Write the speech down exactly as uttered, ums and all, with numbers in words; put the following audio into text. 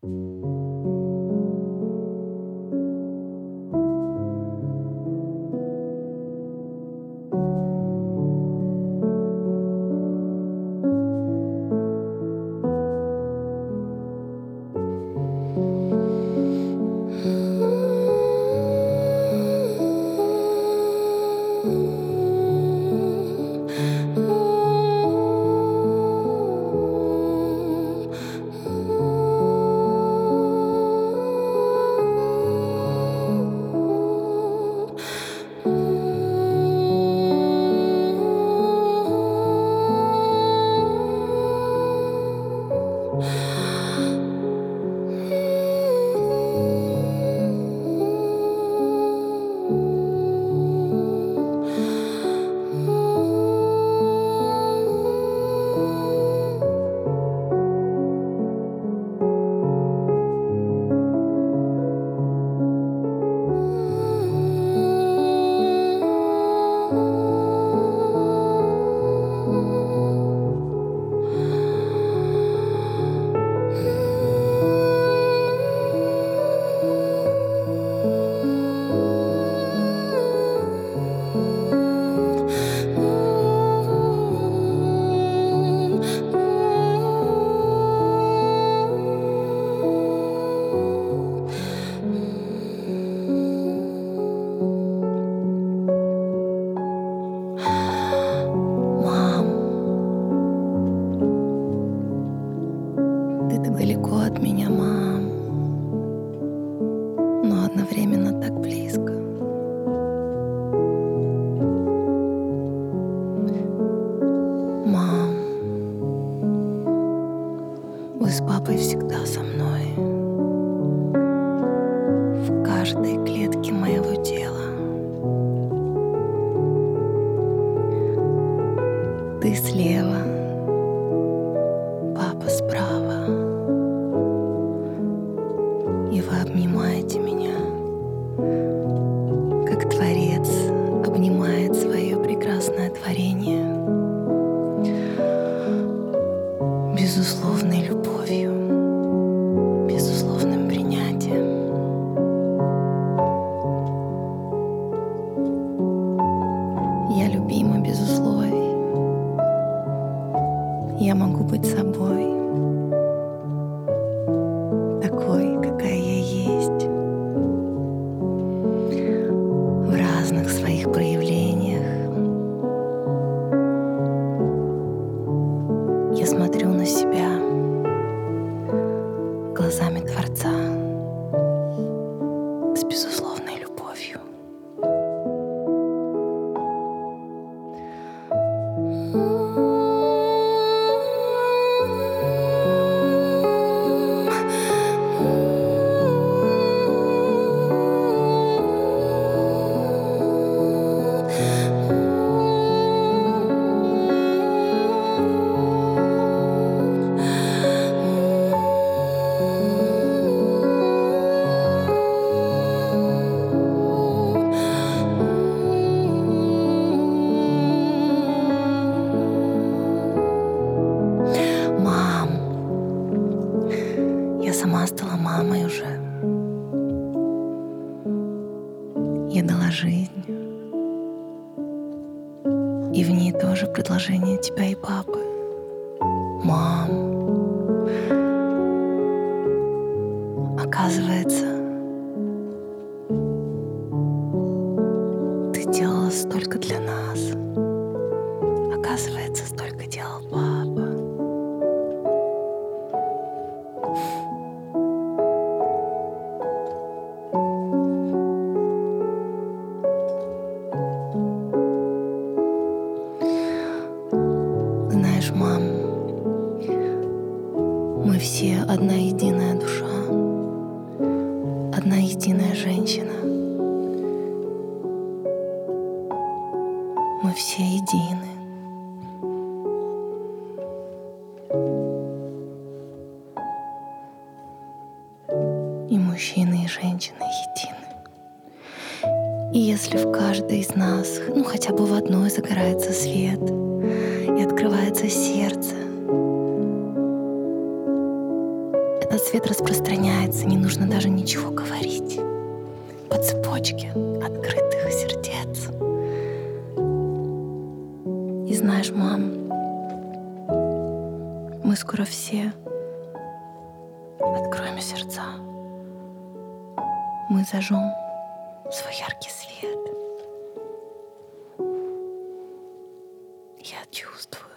Вы с папой всегда со мной, в каждой клетке моего тела. Ты слева, папа справа, и вы обнимаете меня, как Творец обнимает свое прекрасное творение безусловной любовью, безусловным принятием. Я любима без условий. Я могу быть собой, такой, какая я есть, в разных своих проявлениях. Я смотрю на себя глазами Творца с безусловной любовью. Сама стала мамой уже. Я дала жизнь, и в ней тоже предложение тебя и папы. Мам, оказывается, ты делала столько для нас. Оказывается, столько делал папа. Знаешь, мам, мы все одна единая душа, одна единая женщина. Мы все едины. И мужчины, и женщины едины. И если в каждой из нас, ну хотя бы в одной загорается свет и открывается сердце, это когда свет распространяется, не нужно даже ничего говорить. По цепочке открытых сердец. И знаешь, мам, мы скоро все откроем сердца. Мы зажжем свой яркий свет. Я чувствую,